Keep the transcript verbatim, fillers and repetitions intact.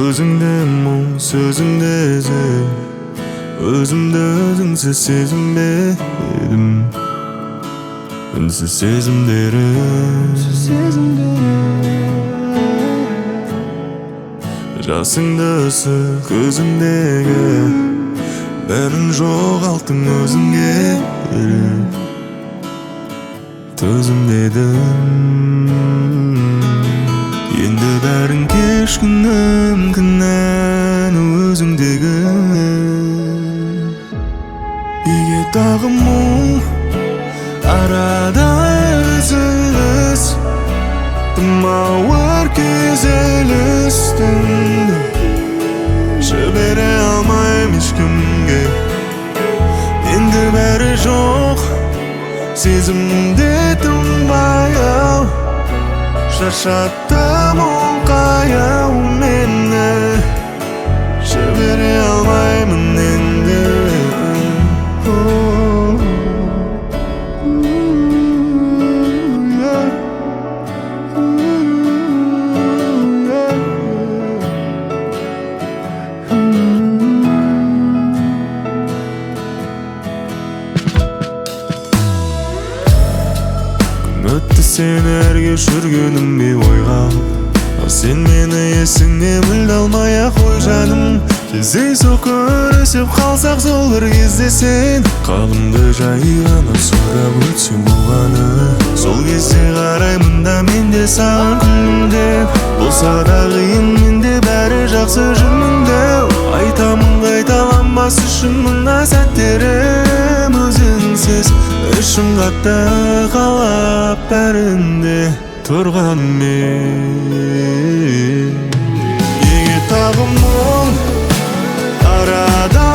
Өзіңді мұң, сөзіңді іздеп, өзімді өзіңсіз сезінбедім. Үнсіз сезімдерім, жасыңды ысық көзіңдегі, бәрін жоғалттың өзіңге еріп. Төзімдедім, енді бәрін кешкінім, кінәні өзіңдегі. Неге тағы мұң, арада үзіліс, тым ауыр күйзелістің, жібере алмайм ешкімге. Енді бәрі жоқ, сезімде тынбай ау, шаршаттым оңқаяу мені, жібере алмаймын енді. Өтті сені әрге жүргенім бе ойға, сен мені есіңе мүлде алмай-ақ қой жаным. Кездейсоқ көрісіп қалсақ сол бір кезде сен қалымды жай ғана сұрап өтсең болғаны. Сол кезде қараймын да менде саған күлімдеп, болса да қиын менде бәрі жақсы жүрмін деп. Айтамын қайталанбас үшін мына сәттерім өзіңсіз, ішім қатты қалап бәрінде тұрғанмен. Неге тағы мұң, арада